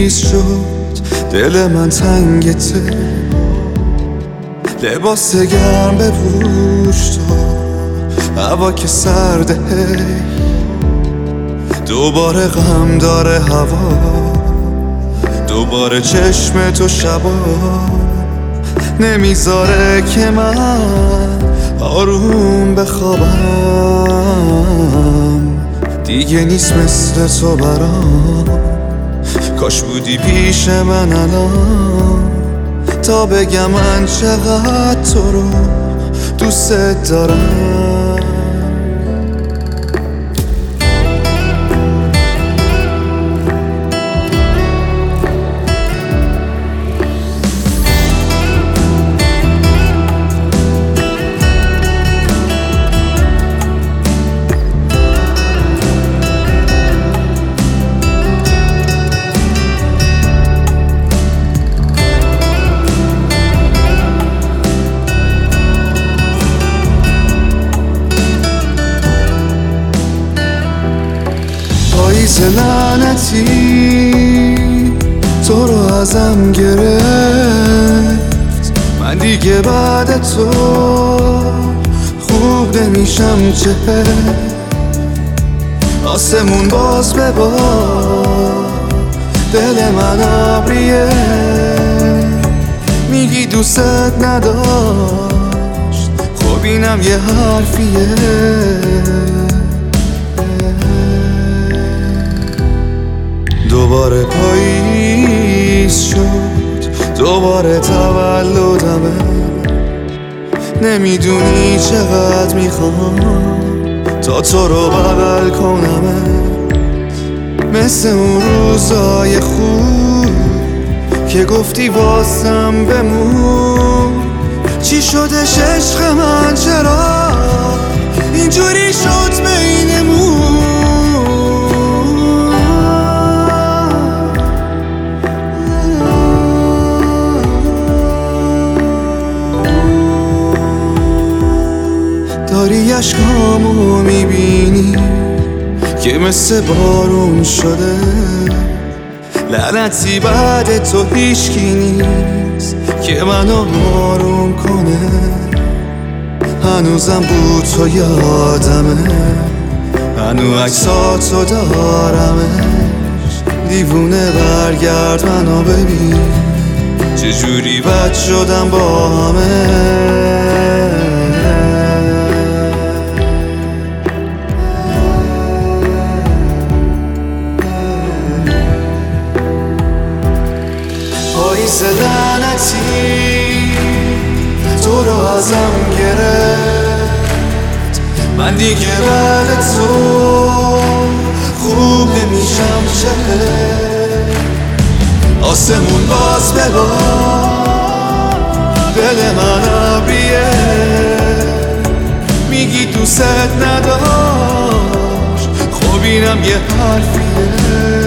پاییز شد دل من تنگته، لباس گرم بپوش تو، هوا که سرده، دوباره غم داره هوا، دوباره چشم تو شبا نمیذاره که من آروم بخوابم. دیگه نیست مثل تو برام، کاش بودی پیش من الان تا بگم من چقدر تو رو دوست دارم. پاییز لعنتی تو رو ازم گرفت، من دیگه بعد تو خوب نمیشم چه، آسمون باز ببار دل من آبریه، میگی دوست نداشت، خب اینم یه حرفیه. دوباره پاییز شد، دوباره تولدمه، نمیدونی چقدر میخوام تا تو رو بغل کنمه، مثل اون روزای خوب که گفتی واسم بمون. چی شدش عشق من، چرا اینجوری شد بینمون؟ داری اشکامو میبینی که مثل بارون شده، لعنتی بعد تو هیچکی نیست که منو آروم کنه، هنوزم بود تو یادمه، هنو عکساتو دارمش، دیوونه برگرد منو ببین چجوری بد شدم با همه. پاییز لعنتی تو رو ازم گرفت، من دیگه بعد تو خوب نمیشم چه، آسمون باز ببار دل من آبیه، میگی دوست نداشت، خب اینم یه حرفیه.